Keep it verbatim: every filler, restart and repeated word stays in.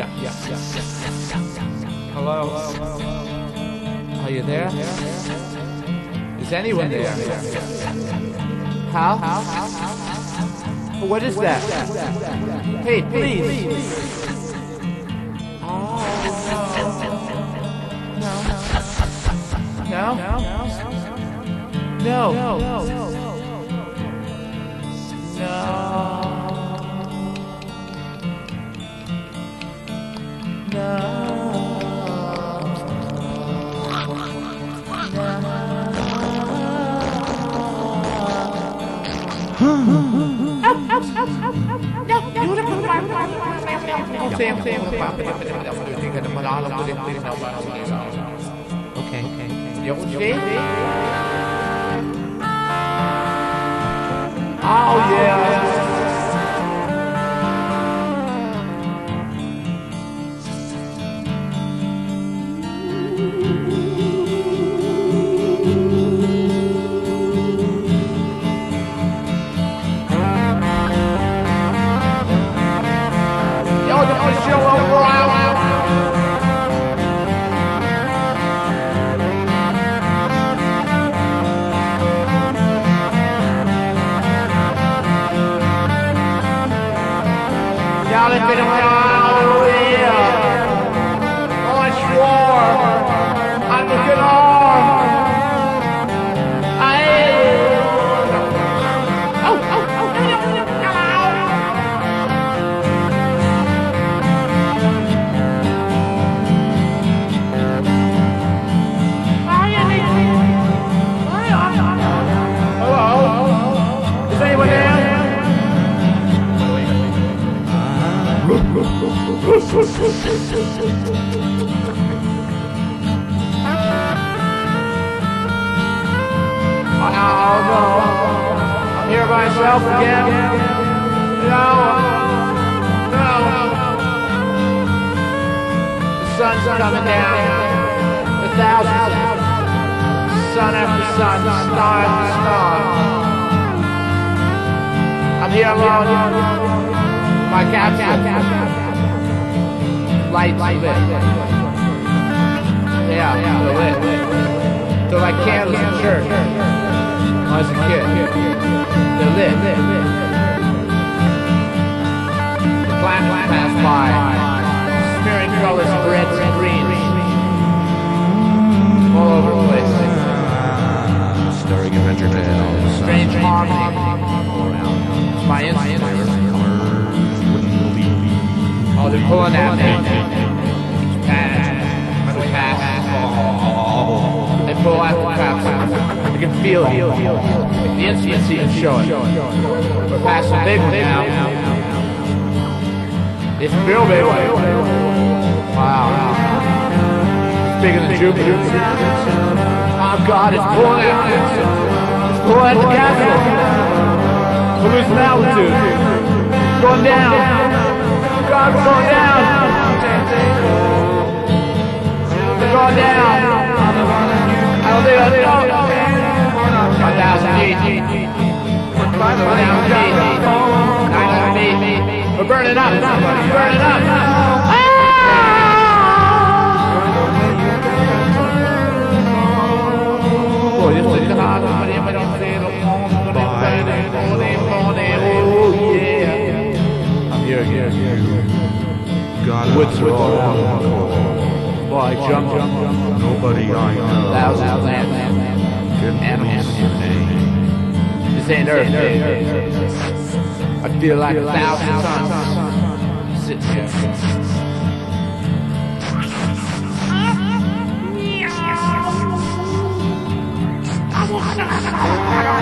Yeah, yeah, yeah. Hello? Are you there? Is anyone there? How? What is that? Hey, please. Oh, no. No? No. No. No. Okay, okay. You okay? Oh yeah. I'm here by myself again. No. No. The sun's coming down. The thousands of sun after sun, star after star. I'm here alone. My capsule. Lights lit. Yeah, they're lit. They're like candles in church. When I was a kid. They're lit. The planets pass by, smearing colors of reds and greens all over the place. Starring Adventure Tales. Strange harmony. My instrument. Oh, they're pulling at me. Each pass, every pass. They pull out the traps. You can feel it. The instruments even show it. We're past the big one now. It's real big one. Wow. It's bigger than Jupiter. Oh God, it's pulling out. It's pulling at the capsule. We're losing altitude. Going down. God, we're going down. We're going down. I don't think I did. one thousand feet. one thousand feet. nine hundred feet. We're burning up. We're burning up. Ah! Boy, this is the hard one. Oh, yeah. I'm here, here, here. God, what's wrong? Boy, I jump, jump, jump. Nobody I know. Thousands of land, animals. This ain't Earth. I feel like a thousand tons sitting here. I